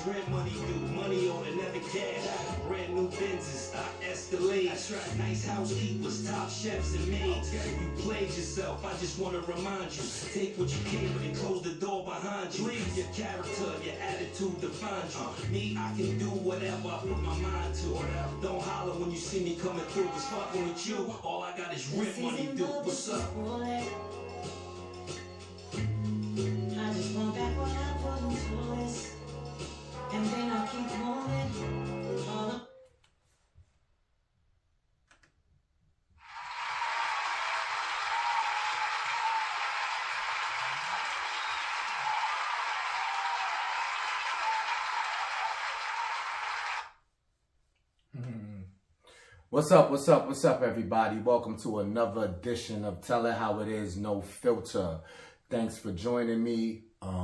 rent money due, money on another cash. Brand new Benzes, stock Escalade. That's right. Nice housekeepers, top chefs and maids. You played yourself, I just want to remind you. Take what you came with and close the door behind you. Your character, your attitude defines you. Me, I can do whatever I put my mind to. Don't holler when you see me coming through, cause fucking with you, all I got is rent money due. What's up? I just want back what I put into this, and then I'll keep moving. All up. What's up, what's up, what's up, everybody? Welcome to another edition of Tell It How It Is, No Filter. Thanks for joining me.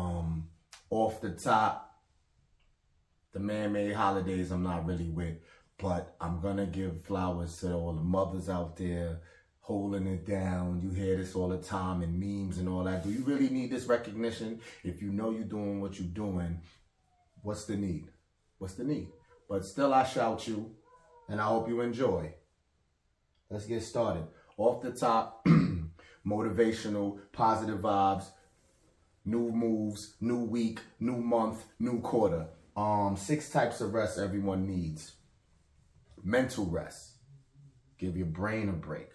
Off the top, the man-made holidays I'm not really with, but I'm going to give flowers to all the mothers out there holding it down. You hear this all the time in memes and all that. Do you really need this recognition? If you know you're doing what you're doing, what's the need? What's the need? But still, I shout you. And I hope you enjoy. Let's get started. Off the top, motivational, positive vibes, new moves, new week, new month, new quarter. 6 types of rest everyone needs. Mental rest. Give your brain a break.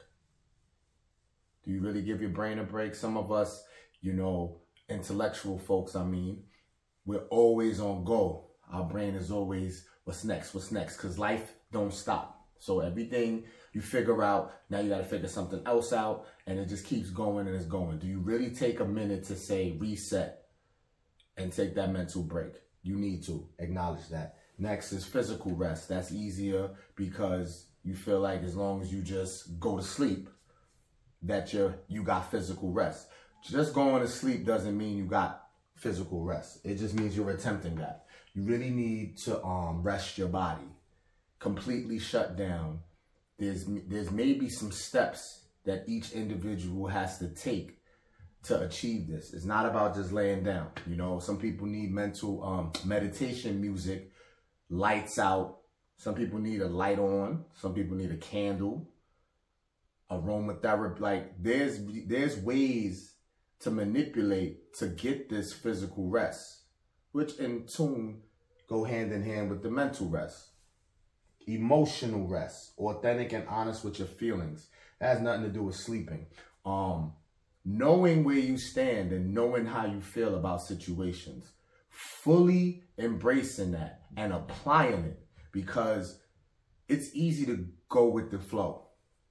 Do you really give your brain a break? Some of us, intellectual folks, we're always on go. Our brain is always, what's next? What's next? Because life don't stop. So everything you figure out, now you got to figure something else out, and it just keeps going and it's going. Do you really take a minute to say reset and take that mental break? You need to acknowledge that. Next is physical rest. That's easier because you feel like as long as you just go to sleep, that you got physical rest. Just going to sleep doesn't mean you got physical rest. It just means you're attempting that. You really need to rest your body. Completely shut down. There's maybe some steps that each individual has to take to achieve this. It's not about just laying down. Some people need mental meditation music, lights out. Some people need a light on. Some people need a candle, aromatherapy. Like there's ways to manipulate to get this physical rest, which in tune go hand in hand with the mental rest. Emotional rest, authentic and honest with your feelings. That has nothing to do with sleeping. Knowing where you stand and knowing how you feel about situations. Fully embracing that and applying it, because it's easy to go with the flow.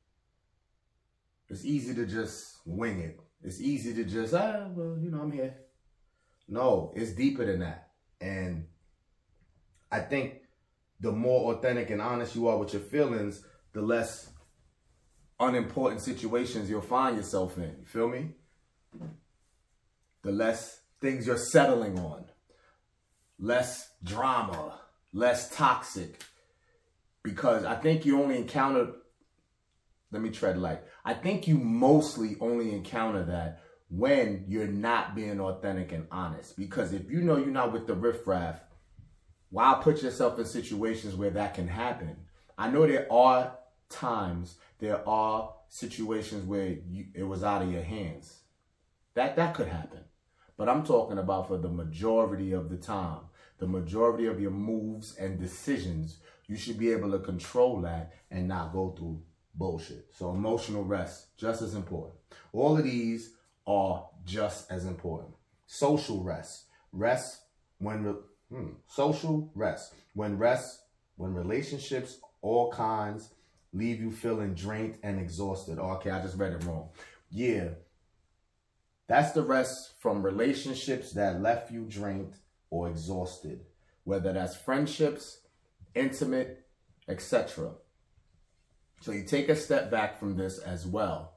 It's easy to just wing it. It's easy to just, I'm here. No, it's deeper than that. And I think the more authentic and honest you are with your feelings, the less unimportant situations you'll find yourself in. You feel me? The less things you're settling on. Less drama. Less toxic. Because I think you only encounter, let me tread light. I think you mostly only encounter that when you're not being authentic and honest. Because if you know you're not with the riffraff, why put yourself in situations where that can happen? I know there are situations where it was out of your hands. That could happen. But I'm talking about for the majority of the time, the majority of your moves and decisions, you should be able to control that and not go through bullshit. So emotional rest, just as important. All of these are just as important. Social rest. Social rest. When relationships, all kinds, leave you feeling drained and exhausted. Okay, I just read it wrong. Yeah. That's the rest from relationships that left you drained or exhausted. Whether that's friendships, intimate, etc. So you take a step back from this as well.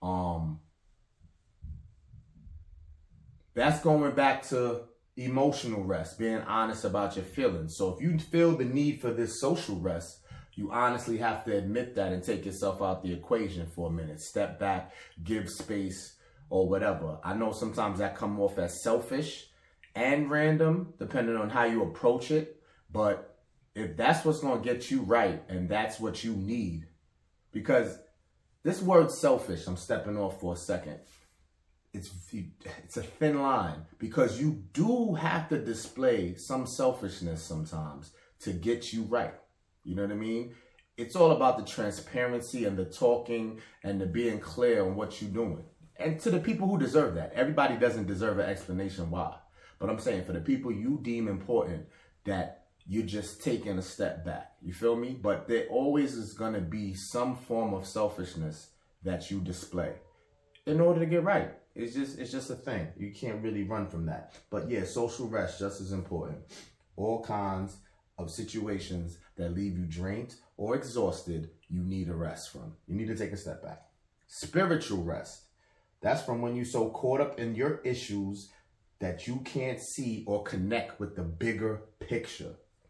That's going back to emotional rest, being honest about your feelings. So if you feel the need for this social rest, you honestly have to admit that and take yourself out the equation for a minute. Step back, give space, or whatever. I know sometimes that come off as selfish and random, depending on how you approach it. But if that's what's going to get you right and that's what you need, because this word selfish, I'm stepping off for a second. It's a thin line, because you do have to display some selfishness sometimes to get you right. You know what I mean? It's all about the transparency and the talking and the being clear on what you're doing. And to the people who deserve that. Everybody doesn't deserve an explanation why. But I'm saying for the people you deem important, that you're just taking a step back. You feel me? But there always is going to be some form of selfishness that you display in order to get right. It's just a thing. You can't really run from that. But yeah, social rest, just as important. All kinds of situations that leave you drained or exhausted, you need a rest from. You need to take a step back. Spiritual rest. That's from when you're so caught up in your issues that you can't see or connect with the bigger picture.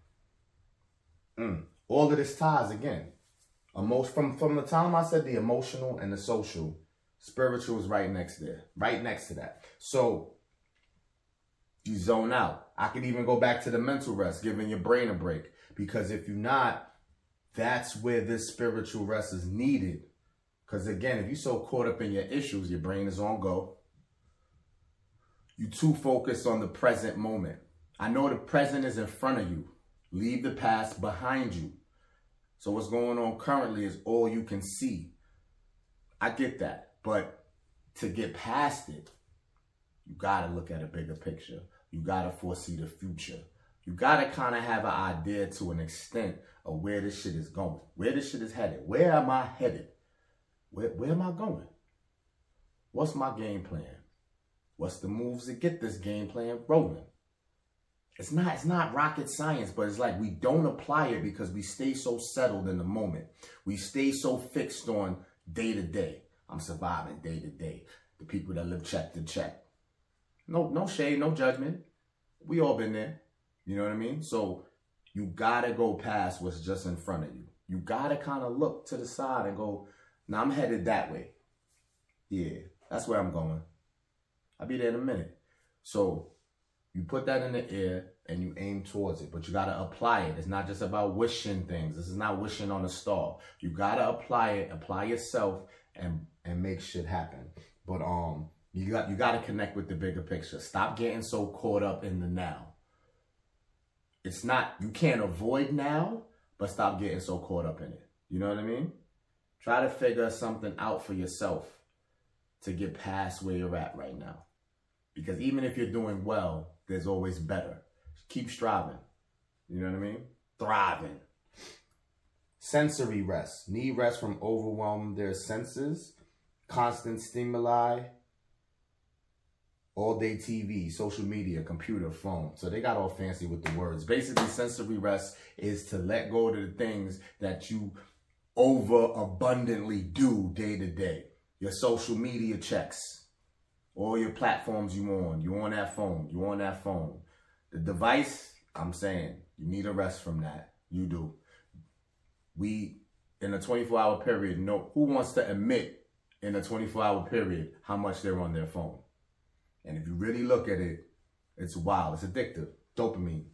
All of this ties again. From the time I said the emotional and the social, spiritual is right next there, right next to that. So you zone out. I could even go back to the mental rest, giving your brain a break. Because if you're not, that's where this spiritual rest is needed. Because again, if you're so caught up in your issues, your brain is on go. You too focused on the present moment. I know the present is in front of you. Leave the past behind you. So what's going on currently is all you can see. I get that. But to get past it, you got to look at a bigger picture. You got to foresee the future. You got to kind of have an idea to an extent of where this shit is going, where this shit is headed. Where am I headed? Where am I going? What's my game plan? What's the moves to get this game plan rolling? It's not rocket science, but it's like we don't apply it because we stay so settled in the moment. We stay so fixed on day to day. I'm surviving day to day. The people that live check to check. No shade, no judgment. We all been there. You know what I mean? So you gotta go past what's just in front of you. You gotta kind of look to the side and go, now I'm headed that way. Yeah, that's where I'm going. I'll be there in a minute. So you put that in the air and you aim towards it, but you got to apply it. It's not just about wishing things. This is not wishing on a star. You got to apply it, apply yourself and make shit happen. But you got to connect with the bigger picture. Stop getting so caught up in the now. It's not, you can't avoid now, but stop getting so caught up in it. You know what I mean? Try to figure something out for yourself to get past where you're at right now. Because even if you're doing well, there's always better. Keep striving. You know what I mean? Thriving. Sensory rest. Need rest from overwhelming their senses. Constant stimuli. All day TV, social media, computer, phone. So they got all fancy with the words. Basically, sensory rest is to let go of the things that you overabundantly do day to day. Your social media checks. All your platforms you on that phone, you on that phone. The device, I'm saying, you need a rest from that. You do. We, in a 24-hour period, know who wants to admit in a 24-hour period how much they're on their phone. And if you really look at it, it's wild. It's addictive. Dopamine.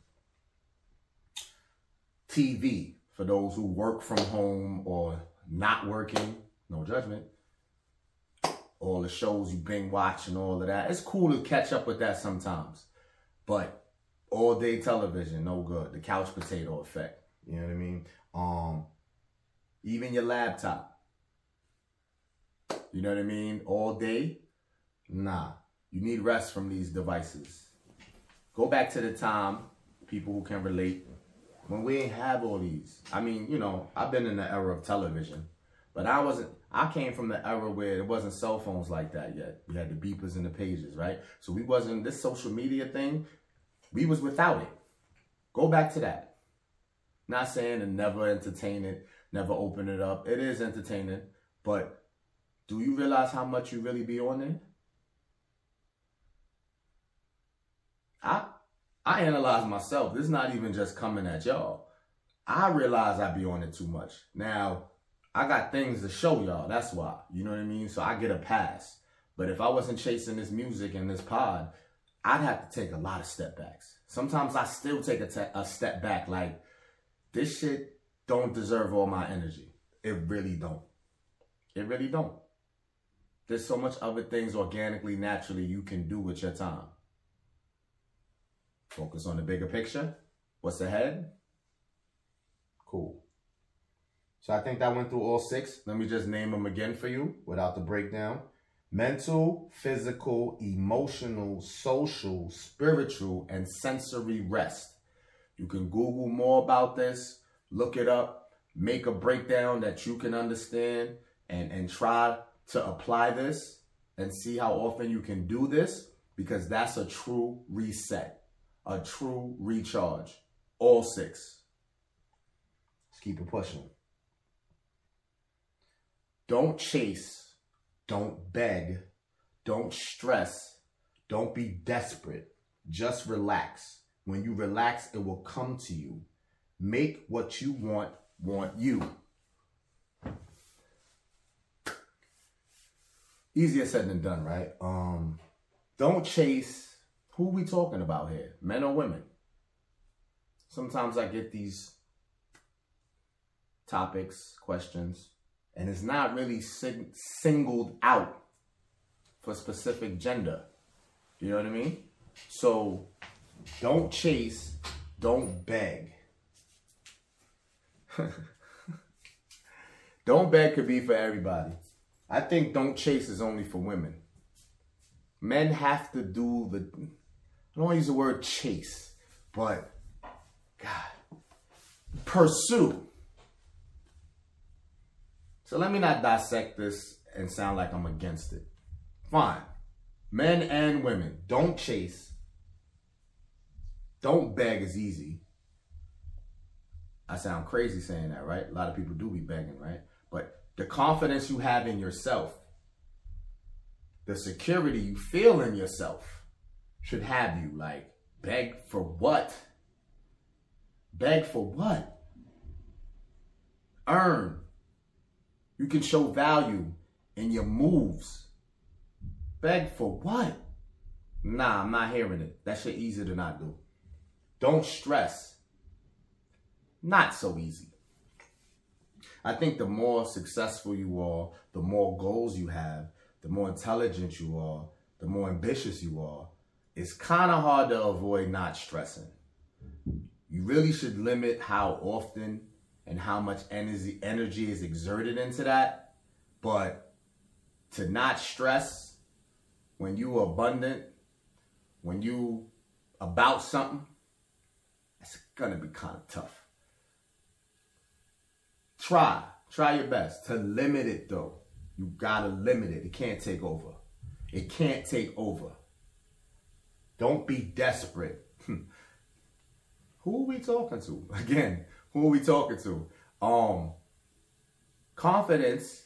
TV, for those who work from home or not working, no judgment. All the shows you binge watch and all of that. It's cool to catch up with that sometimes. But all day television, no good. The couch potato effect. You know what I mean? Even your laptop. You know what I mean? All day? Nah. You need rest from these devices. Go back to the time, people who can relate, when we ain't have all these. I mean, you know, I've been in the era of television. But I came from the era where it wasn't cell phones like that yet. We had the beepers and the pages, right? So we wasn't, this social media thing, we was without it. Go back to that. Not saying to never entertain it, never open it up. It is entertaining, but do you realize how much you really be on there? I analyze myself. This is not even just coming at y'all. I realize I be on it too much. Now, I got things to show y'all. That's why. You know what I mean? So I get a pass. But if I wasn't chasing this music and this pod, I'd have to take a lot of step backs. Sometimes I still take a step back. Like, this shit don't deserve all my energy. It really don't. It really don't. There's so much other things organically, naturally you can do with your time. Focus on the bigger picture. What's ahead? Cool. So I think that went through all 6. Let me just name them again for you without the breakdown. Mental, physical, emotional, social, spiritual, and sensory rest. You can Google more about this, look it up, make a breakdown that you can understand, and try to apply this and see how often you can do this, because that's a true reset, a true recharge. All 6. Let's keep it pushing. Don't chase. Don't beg, don't stress, don't be desperate. Just relax. When you relax, it will come to you. Make what you want you. Easier said than done, right? Don't chase. Who we talking about here? Men or women? Sometimes I get these topics, questions, and it's not really singled out for specific gender. You know what I mean? So don't chase, don't beg. Don't beg could be for everybody. I think don't chase is only for women. Men have to do I don't want to use the word chase, but God, pursue. So let me not dissect this and sound like I'm against it. Fine. Men and women, don't chase. Don't beg is easy. I sound crazy saying that, right? A lot of people do be begging, right? But the confidence you have in yourself, the security you feel in yourself should have you like, beg for what? Beg for what? Earn. You can show value in your moves. Beg for what? Nah, I'm not hearing it. That shit easy to not do. Don't stress. Not so easy. I think the more successful you are, the more goals you have, the more intelligent you are, the more ambitious you are, it's kind of hard to avoid not stressing. You really should limit how often and how much energy is exerted into that. But to not stress when you are abundant, when you about something, it's gonna be kind of tough. Try your best to limit it though. You gotta limit it. It can't take over. It can't take over. Don't be desperate. Who are we talking to? Again, who are we talking to? Confidence,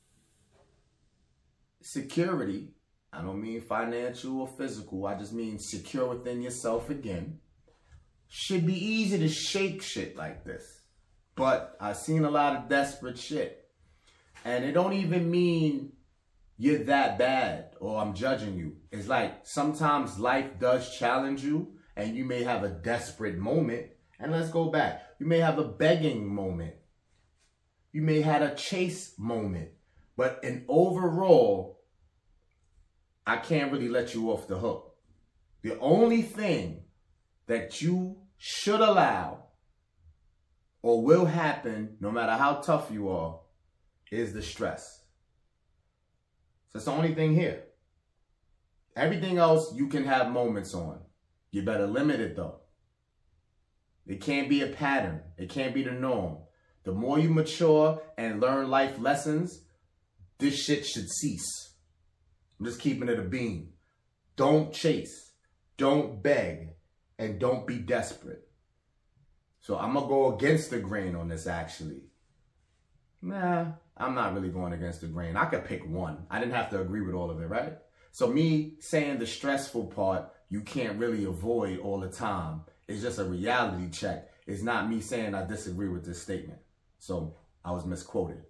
security, I don't mean financial or physical, I just mean secure within yourself again, should be easy to shake shit like this. But I've seen a lot of desperate shit. And it don't even mean you're that bad or I'm judging you. It's like sometimes life does challenge you and you may have a desperate moment. And let's go back. You may have a begging moment. You may have a chase moment. But in overall, I can't really let you off the hook. The only thing that you should allow or will happen, no matter how tough you are, is the stress. So that's the only thing here. Everything else you can have moments on. You better limit it though. It can't be a pattern. It can't be the norm. The more you mature and learn life lessons, this shit should cease. I'm just keeping it a beam. Don't chase. Don't beg. And don't be desperate. So I'm going to go against the grain on this actually. Nah, I'm not really going against the grain. I could pick one. I didn't have to agree with all of it, right? So me saying the stressful part, you can't really avoid all the time. It's just a reality check. It's not me saying I disagree with this statement. So I was misquoted.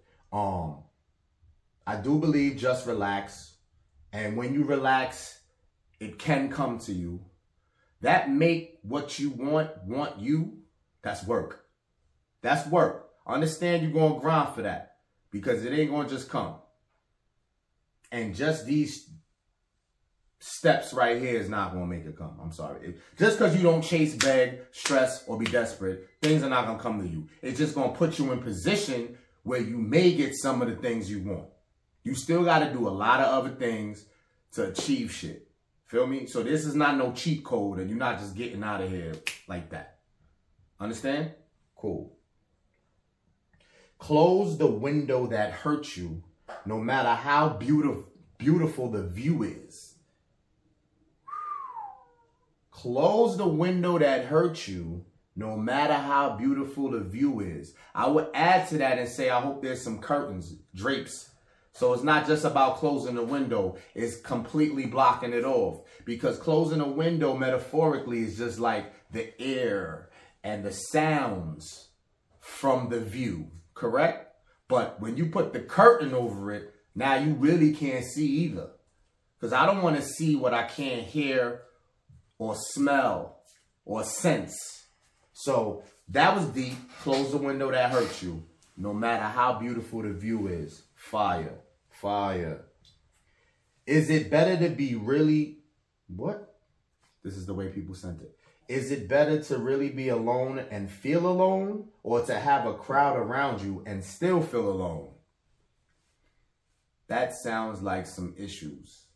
I do believe just relax. And when you relax, it can come to you. that make what you want you, that's work. That's work. Understand you're going to grind for that because it ain't going to just come. And just these steps right here is not going to make it come. I'm sorry. Just because you don't chase, beg, stress, or be desperate, things are not going to come to you. It's just going to put you in position where you may get some of the things you want. You still got to do a lot of other things to achieve shit. Feel me? So this is not no cheat code and you're not just getting out of here like that. Understand? Cool. Close the window that hurts you, no matter how beautiful the view is. Close the window that hurts you, no matter how beautiful the view is. I would add to that and say, I hope there's some curtains, drapes. So it's not just about closing the window. It's completely blocking it off. Because closing a window metaphorically is just like the air and the sounds from the view. Correct? But when you put the curtain over it, now you really can't see either. Because I don't want to see what I can't hear or smell or sense. So that was deep. Close the window that hurts you. No matter how beautiful the view is. Fire. Fire. Is it better to be really... What? This is the way people sent it. Is it better to really be alone and feel alone, or to have a crowd around you and still feel alone? That sounds like some issues.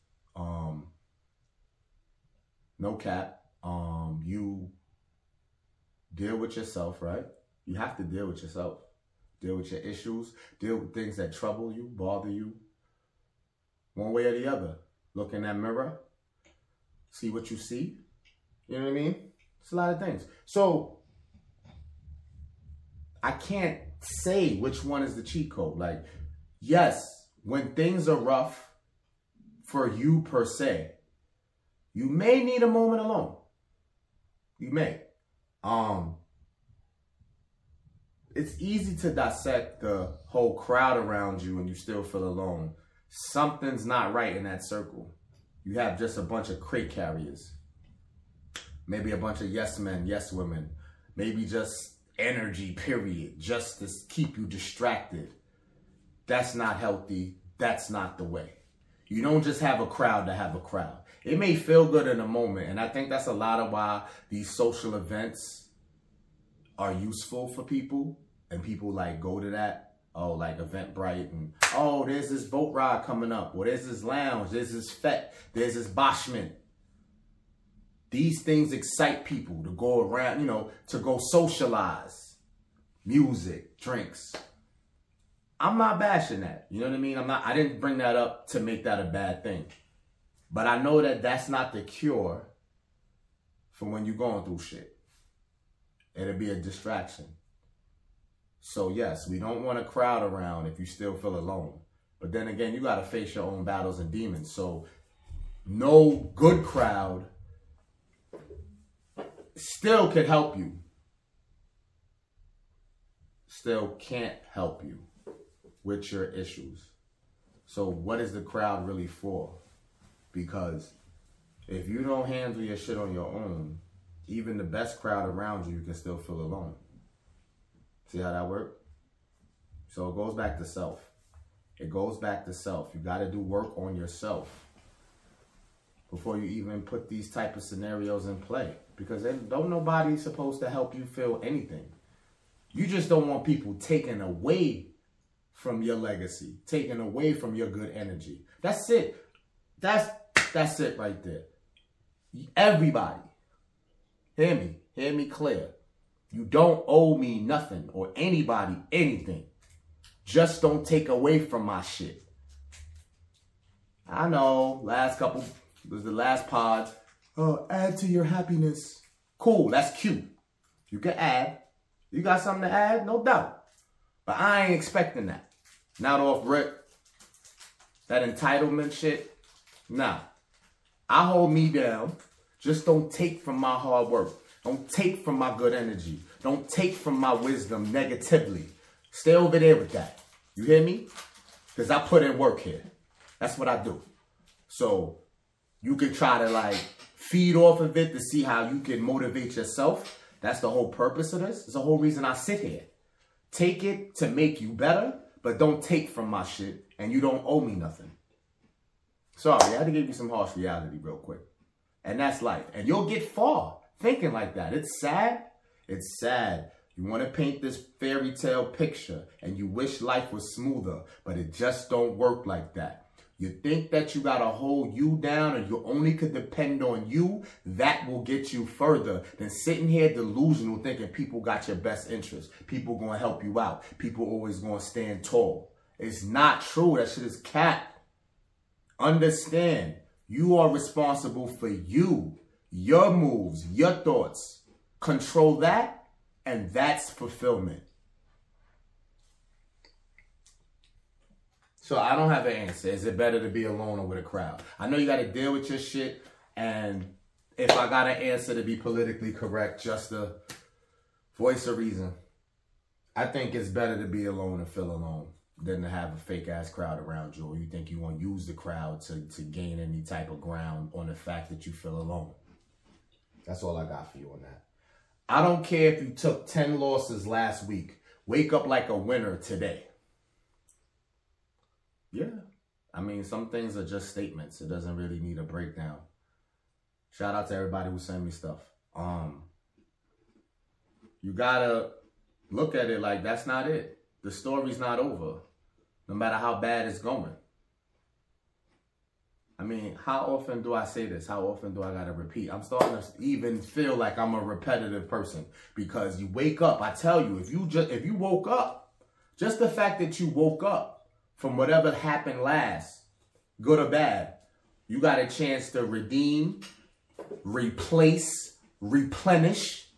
No cap. You deal with yourself, right? You have to deal with yourself. Deal with your issues. Deal with things that trouble you, bother you. One way or the other. Look in that mirror. See what you see. You know what I mean? It's a lot of things. So I can't say which one is the cheat code. Like, yes, when things are rough for you per se, you may need a moment alone. You may. It's easy to dissect the whole crowd around you and you still feel alone. Something's not right in that circle. You have just a bunch of crate carriers. Maybe a bunch of yes men, yes women. Maybe just energy, period. Just to keep you distracted. That's not healthy. That's not the way. You don't just have a crowd to have a crowd. It may feel good in a moment. And I think that's a lot of why these social events are useful for people. And people like go to that. Oh, like Eventbrite. And oh, there's this boat ride coming up. Or there's this lounge. There's this fete. There's this bashment. These things excite people to go around, you know, to go socialize. Music, drinks. I'm not bashing that. You know what I mean? I didn't bring that up to make that a bad thing. But I know that that's not the cure for when you're going through shit. It'll be a distraction. So yes, we don't want a crowd around if you still feel alone. But then again, you got to face your own battles and demons. So no good crowd still could help you. Still can't help you with your issues. So what is the crowd really for? Because if you don't handle your shit on your own, even the best crowd around you can still feel alone. See how that works? So it goes back to self. It goes back to self. You got to do work on yourself before you even put these type of scenarios in play. Because don't nobody supposed to help you feel anything. You just don't want people taking away from your legacy, taking away from your good energy. That's it. That's it right there. Everybody, hear me clear. You don't owe me nothing or anybody anything. Just don't take away from my shit. I know, was the last pod. Oh, add to your happiness. Cool, that's cute. You can add. You got something to add? No doubt. But I ain't expecting that. Not off rip. That entitlement shit. Nah. I hold me down. Just don't take from my hard work. Don't take from my good energy. Don't take from my wisdom negatively. Stay over there with that. You hear me? Because I put in work here. That's what I do. So you can try to like feed off of it to see how you can motivate yourself. That's the whole purpose of this. It's the whole reason I sit here. Take it to make you better, but don't take from my shit, and you don't owe me nothing. Sorry, I had to give you some harsh reality real quick. And that's life. And you'll get far thinking like that. It's sad. It's sad. You want to paint this fairy tale picture and you wish life was smoother, but it just don't work like that. You think that you got to hold you down and you only could depend on you. That will get you further than sitting here delusional thinking people got your best interest. People going to help you out. People always going to stand tall. It's not true. That shit is cap. Understand, you are responsible for you, your moves, your thoughts. Control that, and that's fulfillment. So I don't have an answer. Is it better to be alone or with a crowd? I know you got to deal with your shit, and if I got an answer to be politically correct, just to voice a reason, I think it's better to be alone and feel alone than to have a fake-ass crowd around you, or you think you want to use the crowd to gain any type of ground on the fact that you feel alone. That's all I got for you on that. I don't care if you took 10 losses last week. Wake up like a winner today. Yeah. I mean, some things are just statements. It doesn't really need a breakdown. Shout out to everybody who sent me stuff. You gotta look at it like that's not it. The story's not over, no matter how bad it's going. I mean, how often do I say this? How often do I gotta repeat? I'm starting to even feel like I'm a repetitive person because you wake up. I tell you, if you woke up, just the fact that you woke up from whatever happened last, good or bad, you got a chance to redeem, replace, replenish.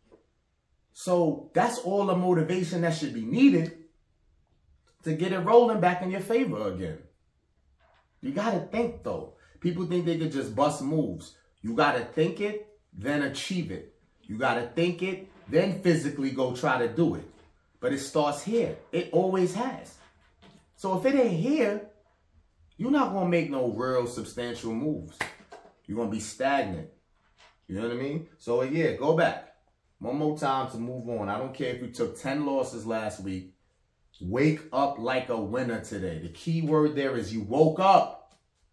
So that's all the motivation that should be needed to get it rolling back in your favor again. You got to think, though. People think they could just bust moves. You got to think it, then achieve it. You got to think it, then physically go try to do it. But it starts here. It always has. So if it ain't here, you're not going to make no real substantial moves. You're going to be stagnant. You know what I mean? So yeah, go back. One more time to move on. I don't care if you took 10 losses last week. Wake up like a winner today. The key word there is you woke up.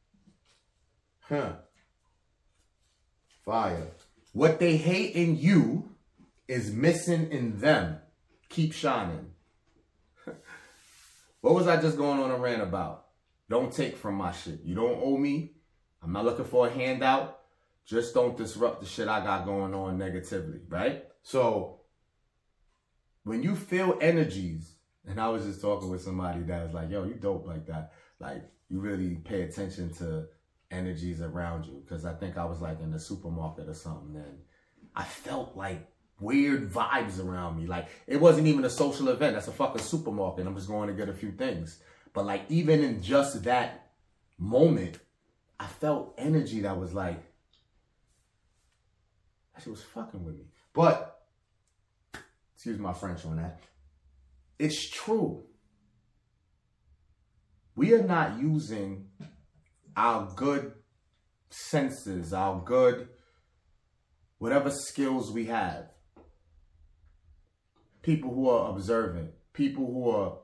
Fire. What they hate in you is missing in them. Keep shining. What was I just going on a rant about? Don't take from my shit. You don't owe me. I'm not looking for a handout. Just don't disrupt the shit I got going on negatively, right? So when you feel energies, and I was just talking with somebody that was like, yo, you dope like that. Like, you really pay attention to energies around you. Because I think I was like in the supermarket or something. And I felt like weird vibes around me. Like, it wasn't even a social event. That's a fucking supermarket. I'm just going to get a few things. But like, even in just that moment, I felt energy that was like, that shit was fucking with me. But, excuse my French on that. It's true. We are not using our good senses, our good, whatever skills we have. People who are observant, people who are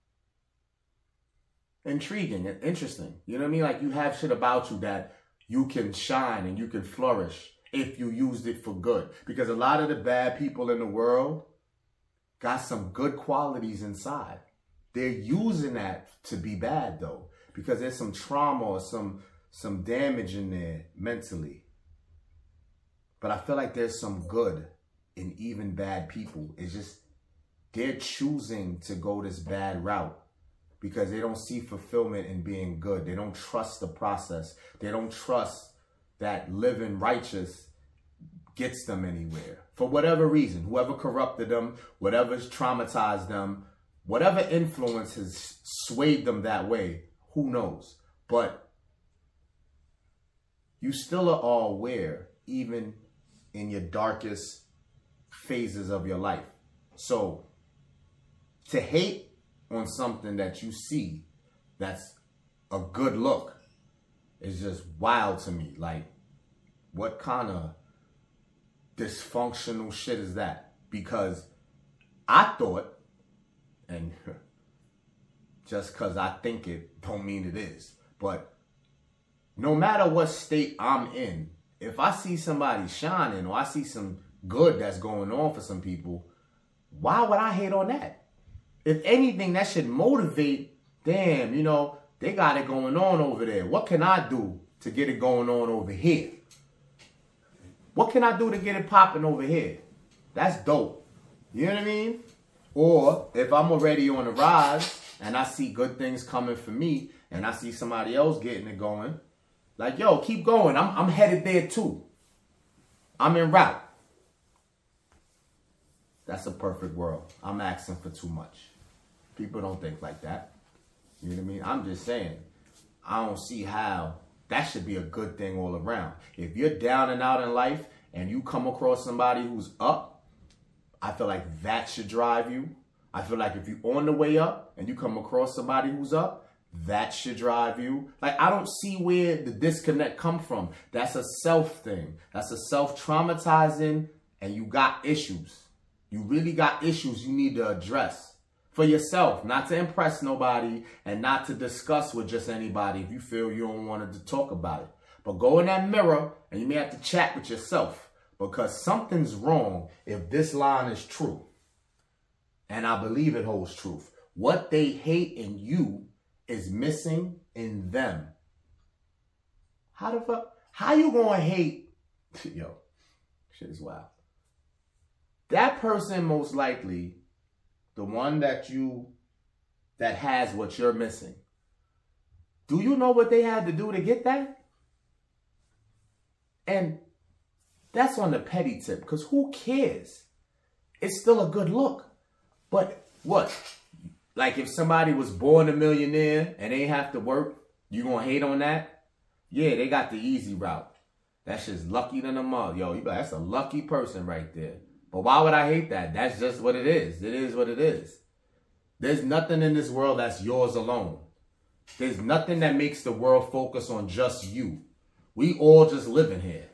intriguing and interesting. You know what I mean? Like, you have shit about you that you can shine and you can flourish if you used it for good. Because a lot of the bad people in the world got some good qualities inside. They're using that to be bad, though, because there's some trauma or some damage in there mentally. But I feel like there's some good in even bad people. It's just they're choosing to go this bad route because they don't see fulfillment in being good. They don't trust the process. They don't trust that living righteous gets them anywhere. For whatever reason, whoever corrupted them, whatever's traumatized them, whatever influence has swayed them that way, who knows? But you still are all aware, even in your darkest phases of your life. So to hate on something that you see that's a good look is just wild to me. Like, What kind of dysfunctional shit is that? Because I thought, and just because I think it don't mean it is, but no matter what state I'm in, if I see somebody shining or I see some good that's going on for some people, why would I hate on that? If anything, that should motivate, damn, you know, they got it going on over there. What can I do to get it going on over here? What can I do to get it popping over here? That's dope. You know what I mean? Or if I'm already on the rise and I see good things coming for me and I see somebody else getting it going, like, yo, keep going. I'm headed there too. I'm en route. That's a perfect world. I'm asking for too much. People don't think like that. You know what I mean? I'm just saying, I don't see how that should be a good thing all around. If you're down and out in life and you come across somebody who's up, I feel like that should drive you. I feel like if you're on the way up and you come across somebody who's up, that should drive you. Like, I don't see where the disconnect come from. That's a self thing. That's a self-traumatizing, and you got issues. You really got issues you need to address for yourself, not to impress nobody and not to discuss with just anybody if you feel you don't want to talk about it. But go in that mirror and you may have to chat with yourself, because something's wrong if this line is true. And I believe it holds truth. What they hate in you is missing in them. How the fuck? How you gonna hate? Yo, shit is wild. That person, most likely, the one that has what you're missing. Do you know what they had to do to get that? And that's on the petty tip, because who cares? It's still a good look. But what? Like, if somebody was born a millionaire and they have to work, you gonna hate on that? Yeah, they got the easy route. That's just lucky than a mother. Yo, you be like, that's a lucky person right there. But why would I hate that? That's just what it is. It is what it is. There's nothing in this world that's yours alone. There's nothing that makes the world focus on just you. We all just living here.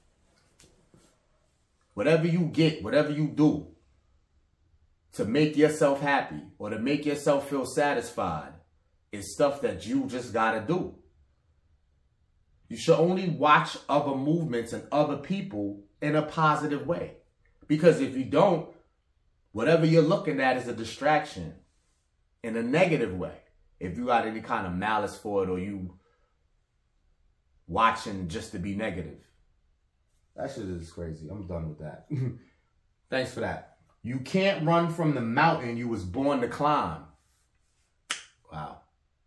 Whatever you get, whatever you do to make yourself happy or to make yourself feel satisfied is stuff that you just gotta do. You should only watch other movements and other people in a positive way. Because if you don't, whatever you're looking at is a distraction in a negative way. If you got any kind of malice for it or you watching just to be negative. That shit is crazy. I'm done with that. Thanks for that. You can't run from the mountain you was born to climb. Wow.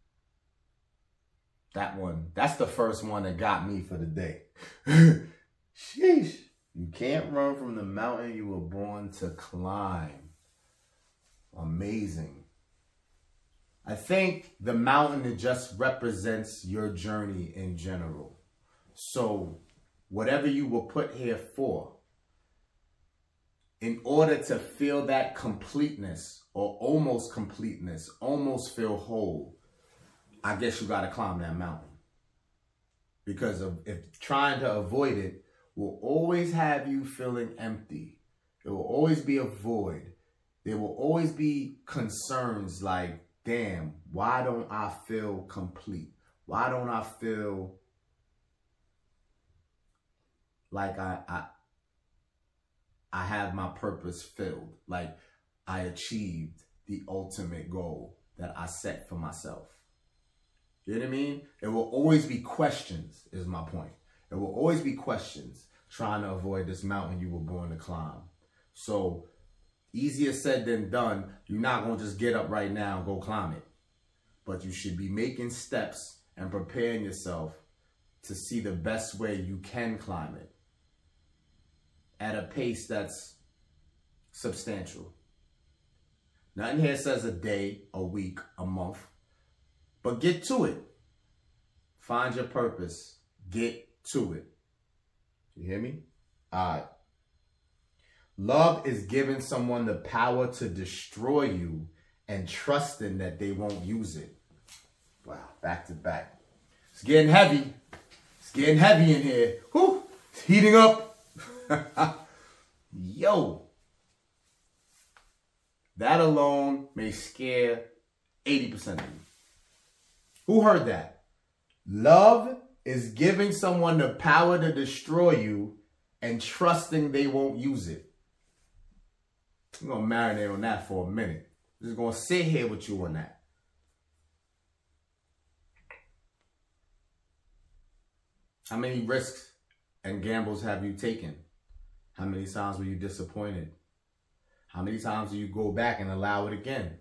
That one, that's the first one that got me for the day. Sheesh. You can't run from the mountain you were born to climb. Amazing. I think the mountain, it just represents your journey in general. So whatever you were put here for, in order to feel that completeness or almost completeness, almost feel whole, I guess you got to climb that mountain. Because if trying to avoid it will always have you feeling empty. There will always be a void. There will always be concerns like, damn, why don't I feel complete? Why don't I feel like I have my purpose filled? Like I achieved the ultimate goal that I set for myself. You know what I mean? It will always be questions, is my point. It will always be questions trying to avoid this mountain you were born to climb. So easier said than done. You're not going to just get up right now and go climb it. But you should be making steps and preparing yourself to see the best way you can climb it at a pace that's substantial. Nothing here says a day, a week, a month. But get to it. Find your purpose. Get to it. You hear me? All right. Love is giving someone the power to destroy you and trusting that they won't use it. Wow, back to back. It's getting heavy. It's getting heavy in here. Whew. heating up. Yo, that alone may scare 80% of you. Who heard that? Love is giving someone the power to destroy you and trusting they won't use it. I'm going to marinate on that for a minute. I'm just going to sit here with you on that. How many risks and gambles have you taken? How many times were you disappointed? How many times do you go back and allow it again?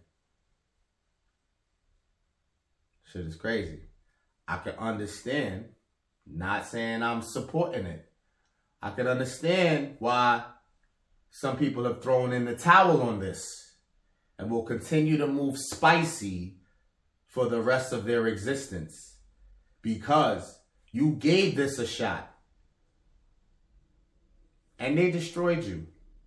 Shit is crazy. I can understand, not saying I'm supporting it. I can understand why some people have thrown in the towel on this and will continue to move spicy for the rest of their existence because you gave this a shot and they destroyed you.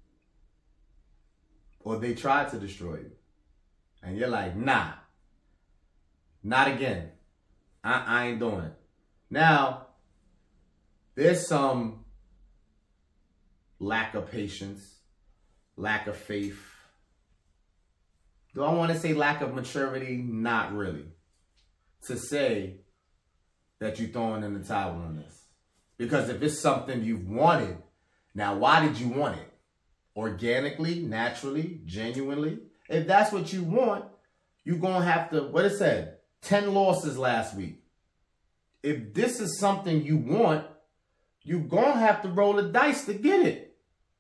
Or they tried to destroy you. And you're like, nah, not again. I ain't doing it. Now, there's some lack of patience, lack of faith. Do I want to say lack of maturity? Not really. To say that you're throwing in the towel on this. Because if it's something you've wanted, now why did you want it? Organically, naturally, genuinely. If that's what you want, you're going to have to, what it said, 10 losses last week. If this is something you want, you're going to have to roll the dice to get it.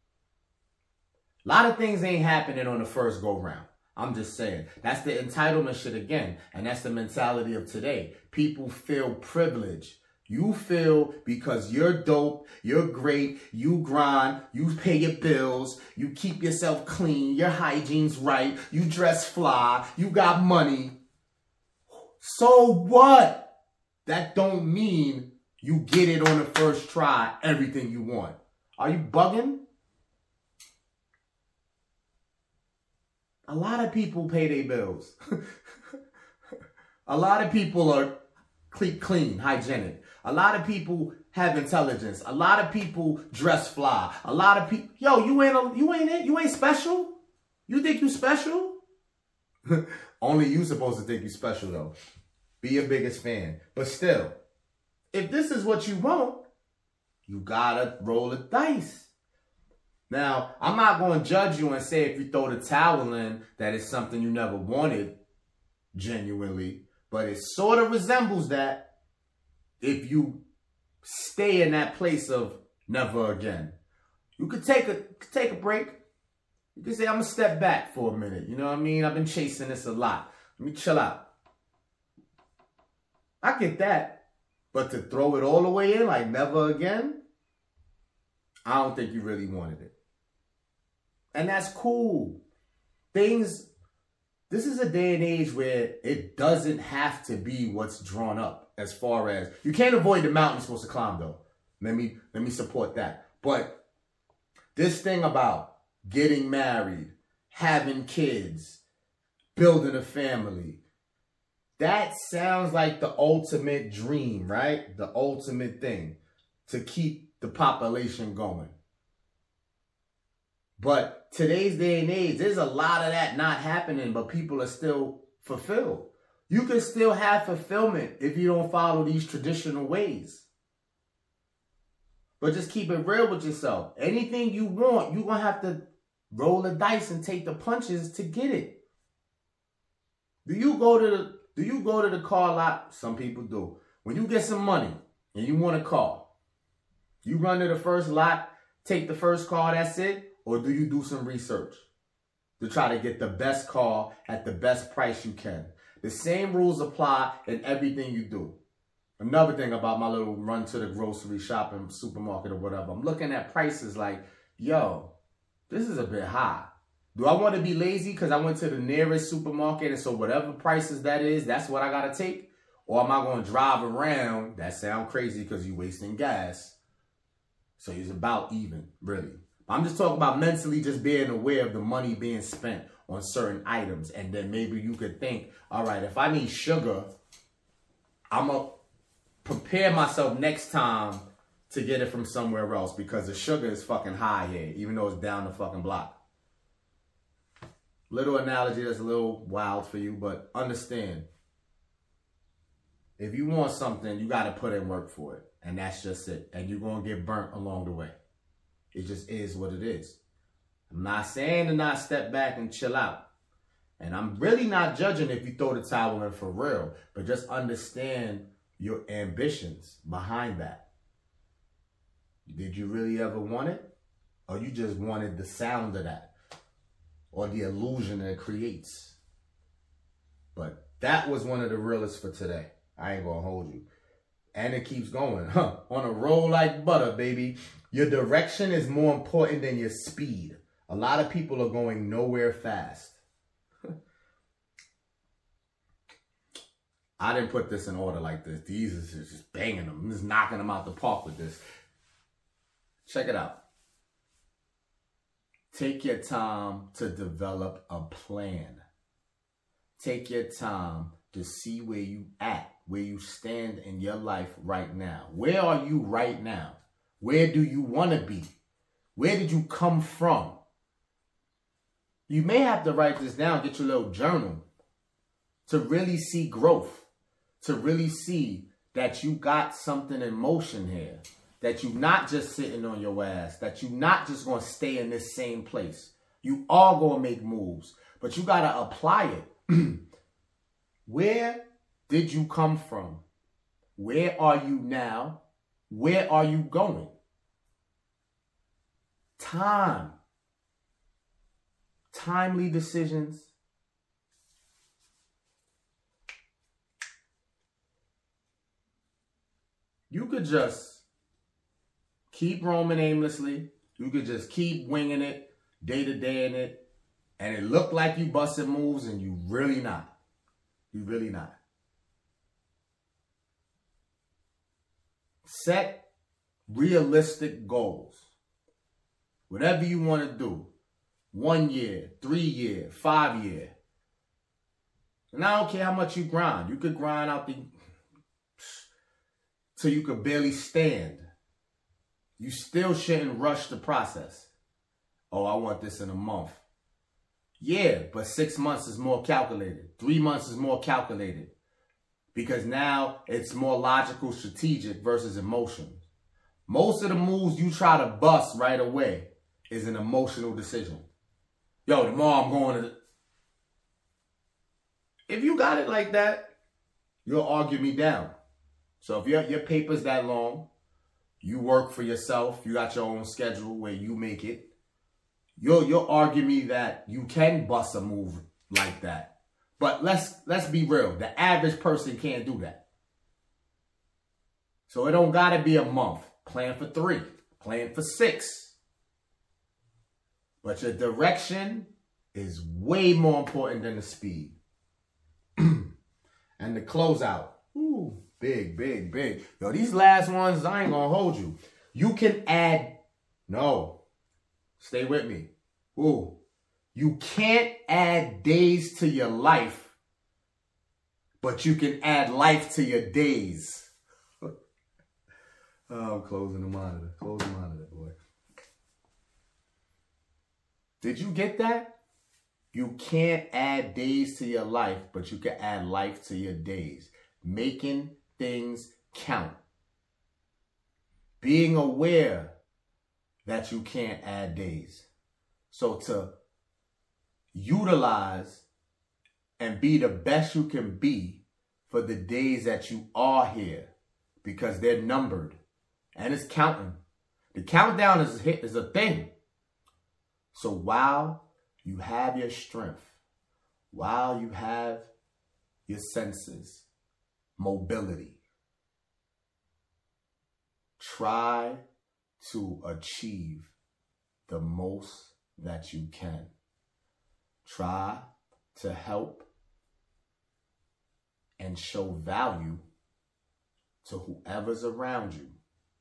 A lot of things ain't happening on the first go round. I'm just saying. That's the entitlement shit again. And that's the mentality of today. People feel privileged. You feel because you're dope, you're great, you grind, you pay your bills, you keep yourself clean, your hygiene's right, you dress fly, you got money. So what? That don't mean you get it on the first try, everything you want. Are you bugging? A lot of people pay their bills. A lot of people are clean, hygienic. A lot of people have intelligence. A lot of people dress fly. A lot of people, yo, you ain't special. You think you special? Only you supposed to think you special though. Be your biggest fan. But still, if this is what you want, you gotta roll the dice. Now, I'm not going to judge you and say if you throw the towel in that it's something you never wanted genuinely, but it sort of resembles that if you stay in that place of never again. You could take a break. You could say, I'm going to step back for a minute. You know what I mean? I've been chasing this a lot. Let me chill out. I get that. But to throw it all the way in like never again, I don't think you really wanted it. And that's cool. This is a day and age where it doesn't have to be what's drawn up as far as, you can't avoid the mountain you're supposed to climb though. Let me support that. But this thing about getting married, having kids, building a family, that sounds like the ultimate dream, right? The ultimate thing to keep the population going. But today's day and age, there's a lot of that not happening, but people are still fulfilled. You can still have fulfillment if you don't follow these traditional ways. But just keep it real with yourself. Anything you want, you're going to have to roll the dice and take the punches to get it. Do you go to the car lot? Some people do. When you get some money and you want a car, you run to the first lot, take the first car, that's it? Or do you do some research to try to get the best car at the best price you can? The same rules apply in everything you do. Another thing about my little run to the grocery shopping supermarket or whatever, I'm looking at prices like, yo, this is a bit high. Do I want to be lazy because I went to the nearest supermarket and so whatever prices that is, that's what I got to take? Or am I going to drive around? That sounds crazy because you're wasting gas. So it's about even, really. I'm just talking about mentally just being aware of the money being spent on certain items. And then maybe you could think, all right, if I need sugar, I'm going to prepare myself next time to get it from somewhere else because the sugar is fucking high here, even though it's down the fucking block. Little analogy that's a little wild for you, but understand. If you want something, you got to put in work for it. And that's just it. And you're going to get burnt along the way. It just is what it is. I'm not saying to not step back and chill out. And I'm really not judging if you throw the towel in for real. But just understand your ambitions behind that. Did you really ever want it? Or you just wanted the sound of that? Or the illusion that it creates? But that was one of the realest for today. I ain't gonna hold you. And it keeps going. On a roll like butter, baby. Your direction is more important than your speed. A lot of people are going nowhere fast. I didn't put this in order like this. These is just banging them. I'm just knocking them out the park with this. Check it out. Take your time to develop a plan. Take your time to see where you at, where you stand in your life right now. Where are you right now? Where do you want to be? Where did you come from? You may have to write this down, get your little journal to really see growth, to really see that you got something in motion here, that you're not just sitting on your ass, that you're not just going to stay in this same place. You are going to make moves, but you got to apply it. Where did you come from? Where are you now? Where are you going? Timely decisions. You could just keep roaming aimlessly. You could just keep winging it, day to day in it, and it look like you busting moves and you really not. You really not. Set realistic goals. Whatever you want to do. 1 year, 3 year, 5 year. And I don't care how much you grind. You could grind out till you could barely stand. You still shouldn't rush the process. Oh, I want this in a month. Yeah, but 6 months is more calculated. 3 months is more calculated. Because now it's more logical, strategic versus emotion. Most of the moves you try to bust right away is an emotional decision. Yo, tomorrow I'm going to... If you got it like that, you'll argue me down. So if your paper's that long, you work for yourself, you got your own schedule where you make it, you'll argue me that you can bust a move like that. But let's be real. The average person can't do that. So it don't got to be a month. Plan for 3. Plan for 6. But your direction is way more important than the speed. And the closeout. Ooh, big, big, big. Yo, these last ones, I ain't going to hold you. You can add... No. Stay with me. Ooh. You can't add days to your life, but you can add life to your days. Oh, I'm closing the monitor. Close the monitor, boy. Did you get that? You can't add days to your life, but you can add life to your days. Making things count. Being aware that you can't add days. So to utilize and be the best you can be for the days that you are here, because they're numbered and it's counting. The countdown is a thing. So while you have your strength, while you have your senses, mobility, try to achieve the most that you can. Try to help and show value to whoever's around you.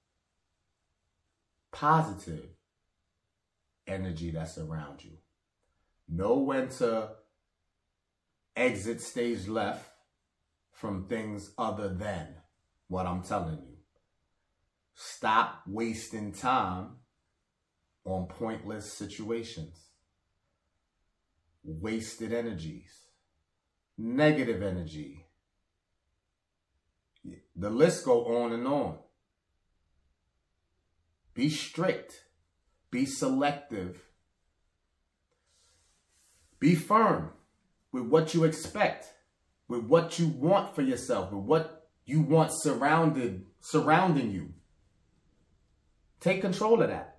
Positive energy that's around you. Know when to exit stage left from things other than what I'm telling you. Stop wasting time on pointless situations, wasted energies, negative energy. The list go on and on. Be strict. Be selective. Be firm with what you expect, with what you want for yourself, with what you want surrounding you. Take control of that.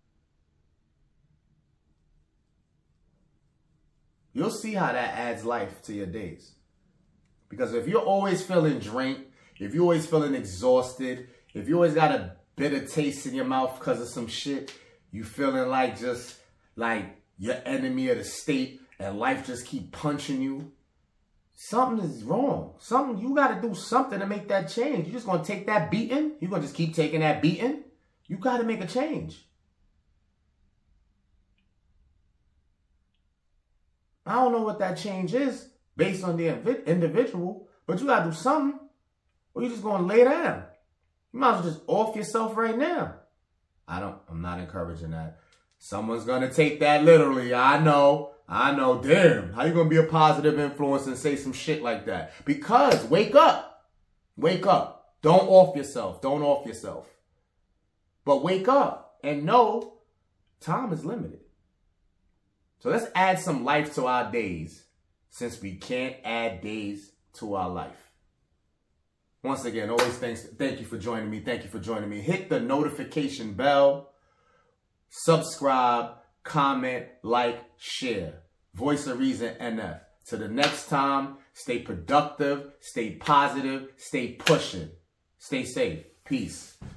You'll see how that adds life to your days. Because if you're always feeling drained, if you're always feeling exhausted, if you always got a bitter taste in your mouth because of some shit, you feeling like just like your enemy of the state and life just keep punching you, something is wrong. You got to do something to make that change. You just going to take that beating? You going to just keep taking that beating? You got to make a change. I don't know what that change is based on the individual, but you got to do something, or you just going to lay down. You might as well just off yourself right now. I'm not encouraging that. Someone's going to take that literally. I know. Damn, how you going to be a positive influence and say some shit like that? Because wake up. Don't off yourself. But wake up and know time is limited. So let's add some life to our days, since we can't add days to our life. Once again, always thank you for joining me. Hit the notification bell, subscribe, comment, like, share. Voice of Reason NF. Till the next time, stay productive, stay positive, stay pushing. Stay safe. Peace.